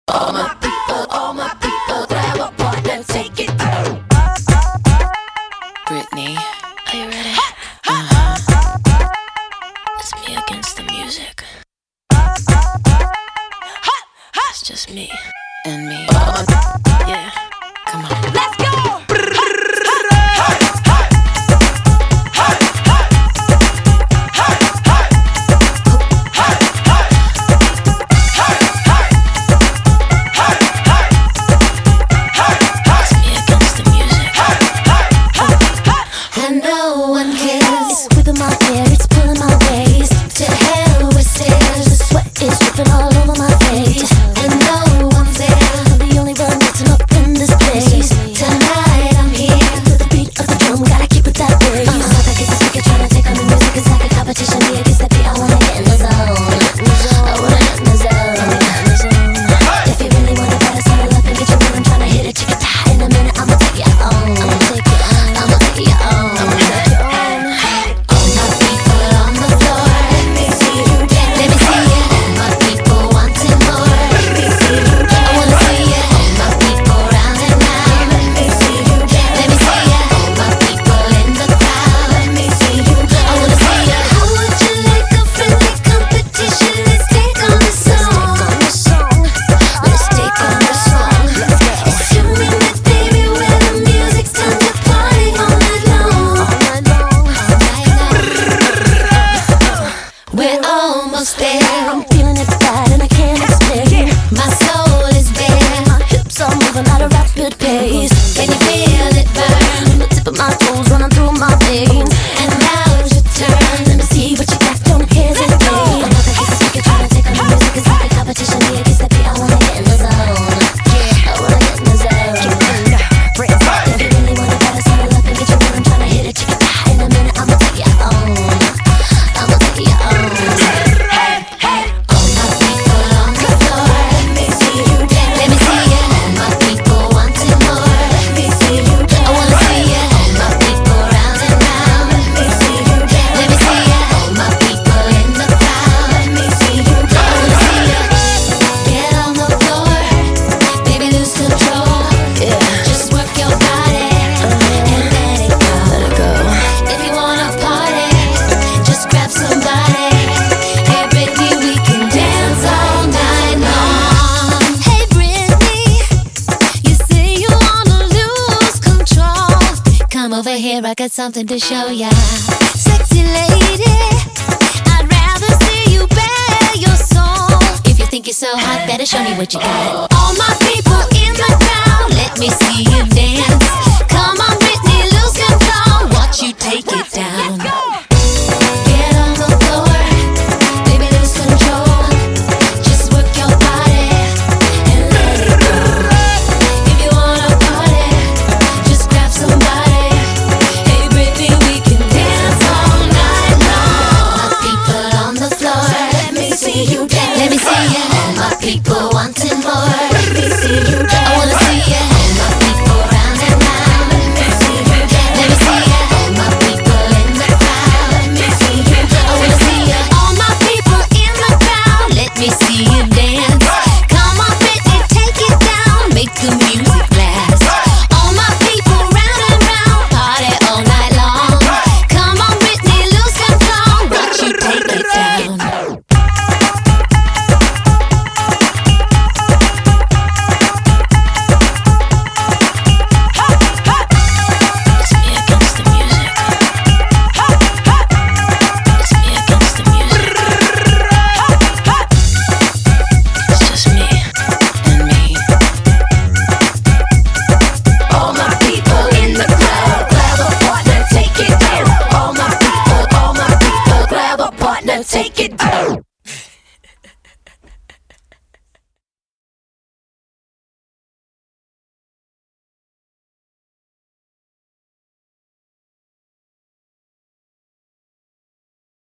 all my people, grab a partner, take it down. Britney, are you ready? It's me against the music. It's just me and me. Yeah, come on. Let's go! I'm feeling it bad and I can't explain. My soul is bare, my hips are moving at a rapid pace. Can you feel it burn? The tip of my toes running through my veins. And now's your turn. Let me see what you got, don't hesitate. I'm not the case, you're trying to take on the music. It's like a competition, me against that beat. I wanna get in the zone. I wanna get in the zone. If you really wanna better, settle up and get your rhythm. Trying to hit it, check it out. In a minute, I'ma take you home. I'ma take you home. Over here, I got something to show ya. Sexy lady, I'd rather see you bare your soul. If you think you're so hot, better show me what you got. All my people in the crowd, let me see you dance. Come on, Britney, lose control. Watch you take it down. Get on the floor, baby, lose control. Just work your body and let it go. If you wanna party, just grab somebody. Let me see you. All my people wanting more. Let me see you.